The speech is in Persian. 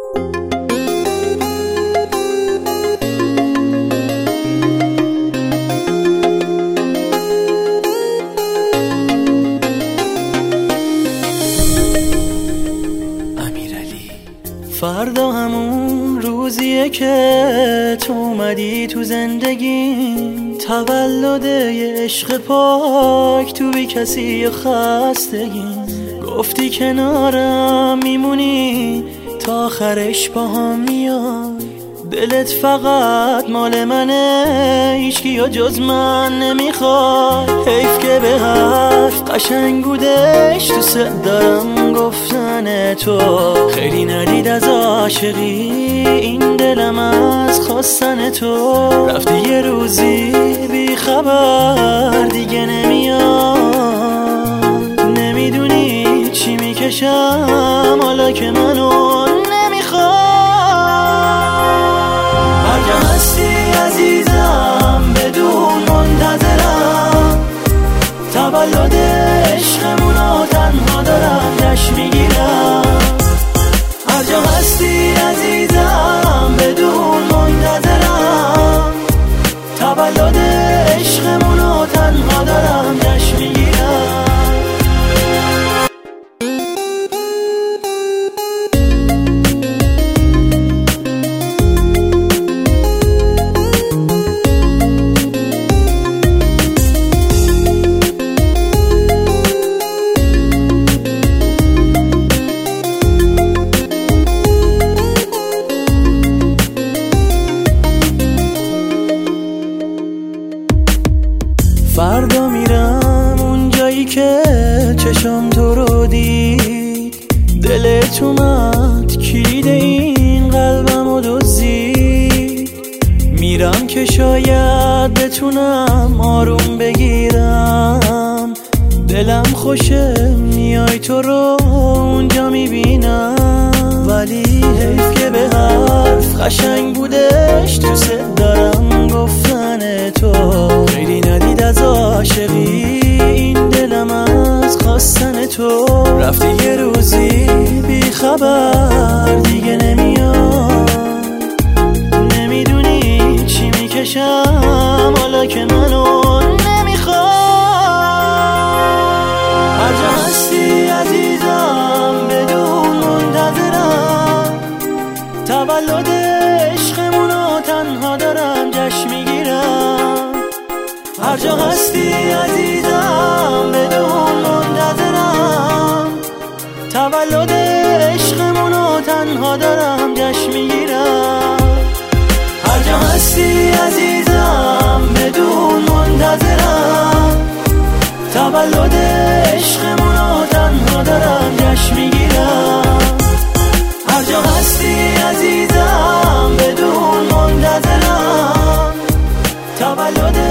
فردا همون روزیه که تو اومدی تو زندگی، تولد یه عشق پاک تو بی کسی و خستگی. گفتی کنارم میمونی تا آخرش با هم میای، دلت فقط مال منه، هیچکی جز من نمیخواد. حیف که به حرف قشنگ بودش، دوست دارم گفتن تو. خیلی ندید از عاشقی این دلم از خواستن تو. رفتی یه روزی بی خبر دیگه نمیاد، نمیدونی چی میکشم حالا که منو نمیخواد. هر جا هستی عزیزم بدون منتظرم، تولد عشقمونو تنها دارم جشن میگیرم. هر جا هستی عزیزم بدون منتظرم، تولد عشقمونو تنها دارم جشن میگیرم. فردا میرم اون جایی که چشم تو رو دید، دلت اومد کلید این قلبمو دزدید. میرم که شاید بتونم آروم بگیرم، دلم خوشه میای تو رو اونجا میبینم. ولی حیف که به حرف قشنگ بودش، دوست دارم گفتن تو. خیلی ندید از عاشقی این دلم از خواستن تو. رفتی یه روزی بی خبر دیگه نمیاد، نمیدونی چی میکشم حالا که منو نمیخواد. هر جا هستی عزیزم بدون منتظرم، تولد عشقمونو تنها دارم جشن میگیرم. هر جا هستی عزیزم بدون منتظرم، تولد عشقمونو تنها دارم جشن میگیرم. هر جا هستی عزیزم بدون منتظرم، تولد عشقمونو تنها دارم جشن میگیرم. هر جا هستی عزیزم بدون منتظرم، تولد